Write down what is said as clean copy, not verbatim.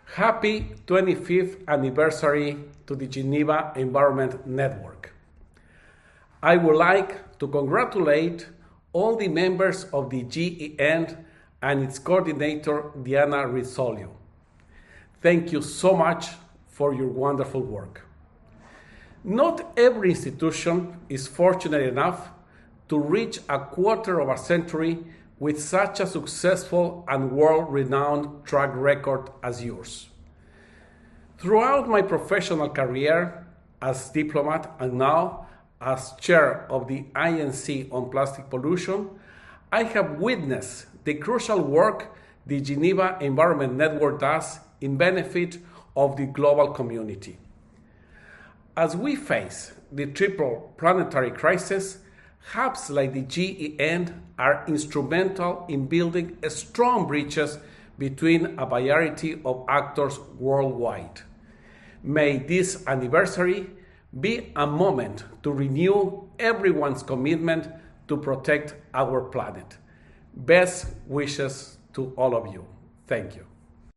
Happy 25th anniversary to the Geneva Environment Network. I would like to congratulate all the members of the GEN and its coordinator, Diana Rizzolio. Thank you so much for your wonderful work. Not every institution is fortunate enough to reach a quarter of a century with such a successful and world-renowned track record as yours. Throughout my professional career as diplomat and now as chair of the INC on plastic pollution, I have witnessed the crucial work the Geneva Environment Network does in benefit of the global community. As we face the triple planetary crisis, hubs like the GEN are instrumental in building strong bridges between a variety of actors worldwide. May this anniversary be a moment to renew everyone's commitment to protect our planet. Best wishes to all of you. Thank you.